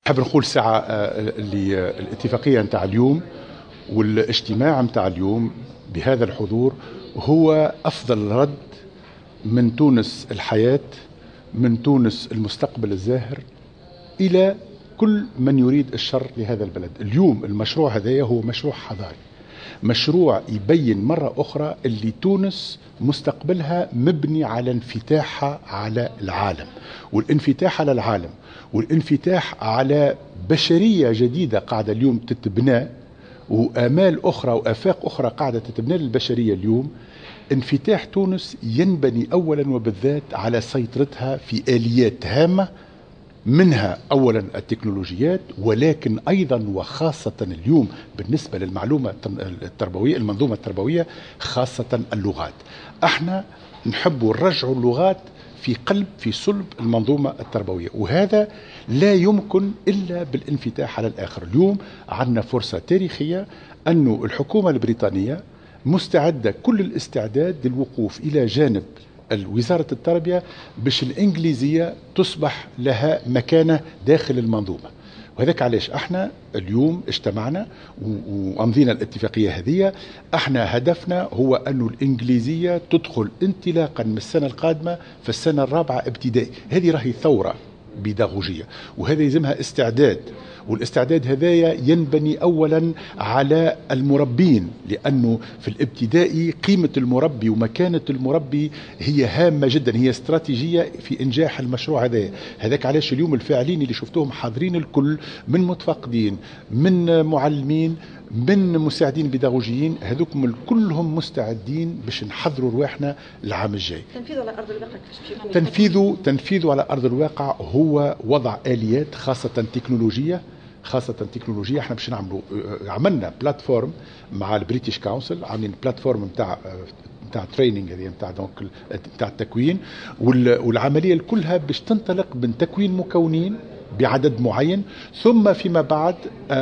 حاب نقول ساعة اللي الاتفاقية نتاع اليوم والاجتماع نتاع اليوم بهذا الحضور هو أفضل رد من تونس الحياة، من تونس المستقبل الزاهر، إلى كل من يريد الشر لهذا البلد. اليوم المشروع هذا هو مشروع حضاري، مشروع يبين مرة أخرى اللي تونس مستقبلها مبني على انفتاحها على العالم، والانفتاح على العالم والانفتاح على بشرية جديدة قاعدة اليوم تتبنى، وآمال أخرى وآفاق أخرى قاعدة تتبنى للبشرية اليوم. انفتاح تونس ينبني أولا وبالذات على سيطرتها في آليات هامة، منها أولا التكنولوجيات، ولكن أيضا وخاصة اليوم بالنسبة للمعلومة التربوية، المنظومة التربوية، خاصة اللغات. احنا نحب نرجع اللغات في صلب المنظومة التربوية، وهذا لا يمكن إلا بالانفتاح على الآخر. اليوم عندنا فرصة تاريخية أن الحكومة البريطانية مستعدة كل الاستعداد للوقوف إلى جانب وزارة التربية باش الإنجليزية تصبح لها مكانة داخل المنظومة. وهذاك علاش احنا اليوم اجتمعنا وأمضينا الاتفاقية هذه. احنا هدفنا هو أن الإنجليزية تدخل انطلاقا من السنة القادمة في السنة الرابعة ابتدائي. هذه راهي ثورة بيداغوجية، وهذا يلزمها استعداد، والاستعداد هذايا ينبني أولا على المربين، لأنه في الابتدائي قيمة المربي ومكانة المربي هي هامة جدا، هي استراتيجية في إنجاح المشروع هذا. هذاك علاش اليوم الفاعلين اللي شفتوهم حاضرين الكل، من متفقدين، من معلمين، من مساعدين بيداغوجيين، هذوكم كلهم مستعدين باش نحضروا رواحنا العام الجاي. تنفيذه على ارض الواقع كيفاش؟ تنفيذه على ارض الواقع هو وضع اليات خاصه تكنولوجيه. احنا باش نعملوا، عملنا بلاتفورم مع البريتش كونسل، عاملين بلاتفورم نتاع تريننج، هذه نتاع التكوين، والعمليه كلها باش تنطلق من تكوين مكونين بعدد معين، ثم فيما بعد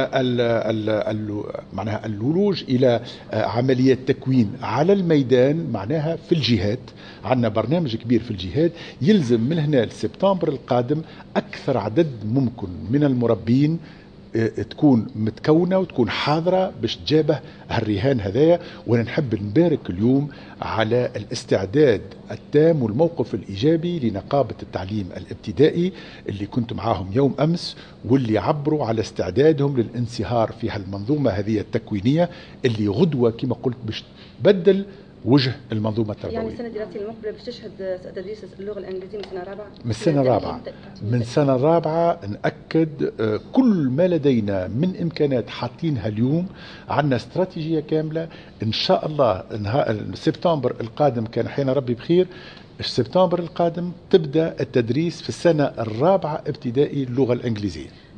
معناها الولوج إلى عملية تكوين على الميدان، معناها في الجهات. عندنا برنامج كبير في الجهات، يلزم من هنا لسبتمبر القادم أكثر عدد ممكن من المربين تكون متكونة وتكون حاضرة باش تجابه هالرهان هذايا. وانا نحب نبارك اليوم على الاستعداد التام والموقف الإيجابي لنقابة التعليم الابتدائي اللي كنت معاهم يوم أمس، واللي عبروا على استعدادهم للانصهار في هالمنظومة هذه التكوينية اللي غدوة كما قلت باش تبدل وجه المنظومة التربوية. يعني السنة الدراسية المقبلة باش تشهد تدريس اللغة الإنجليزية من سنة رابعة؟ من السنة الرابعة نأكد كل ما لدينا من إمكانات حاطينها اليوم. عندنا استراتيجية كاملة إن شاء الله. سبتمبر القادم كان حين ربي بخير، سبتمبر القادم تبدأ التدريس في السنة الرابعة ابتدائي اللغة الإنجليزية.